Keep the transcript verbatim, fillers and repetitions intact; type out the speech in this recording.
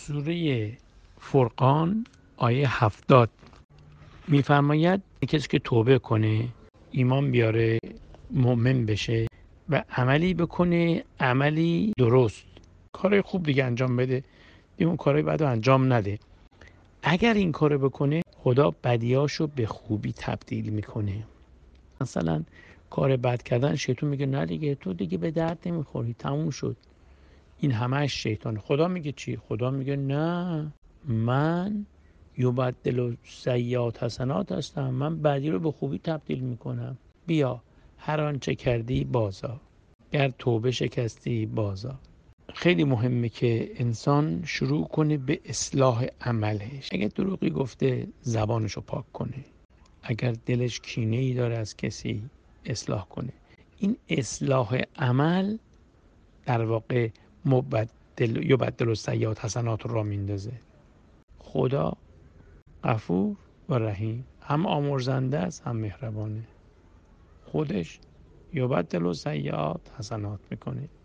سوره فرقان آیه هفتاد میفرماید کسی که توبه کنه، ایمان بیاره، مؤمن بشه و عملی بکنه، عملی درست، کارهای خوب دیگه انجام بده، دیگه اون کارهای بعد انجام نده. اگر این کارو بکنه، خدا بدیاشو به خوبی تبدیل میکنه. مثلا کار بد کردن، شیطان میگه نه دیگه تو دیگه به درد نمیخوری، تموم شد. این همهش شیطان. خدا میگه چی؟ خدا میگه نه، من یبدل سیئات حسنات هستم، من بدی رو به خوبی تبدیل میکنم. بیا هر آنچه کردی بازا، گر توبه شکستی بازا. خیلی مهمه که انسان شروع کنه به اصلاح عملش. اگر دروغی گفته، زبانشو پاک کنه. اگر دلش کینه ای داره از کسی، اصلاح کنه. این اصلاح عمل در واقع مبدل یبدل السیئات حسنات رو را میندازه. خدا غفور و رحیم، هم آمرزنده است هم مهربانه. خودش یبدل السیئات حسنات میکنه.